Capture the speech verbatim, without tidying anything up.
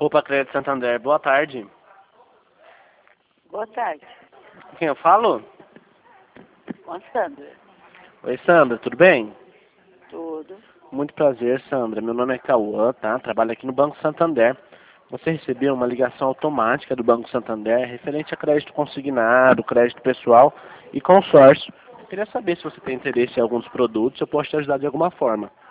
Opa, Crédito Santander, boa tarde. Boa tarde. Com quem eu falo? Com a Sandra. Oi, Sandra, tudo bem? Tudo. Muito prazer, Sandra. Meu nome é Cauã, tá? Trabalho aqui no Banco Santander. Você recebeu uma ligação automática do Banco Santander referente a crédito consignado, crédito pessoal e consórcio. Eu queria saber se você tem interesse em alguns produtos, eu posso te ajudar de alguma forma.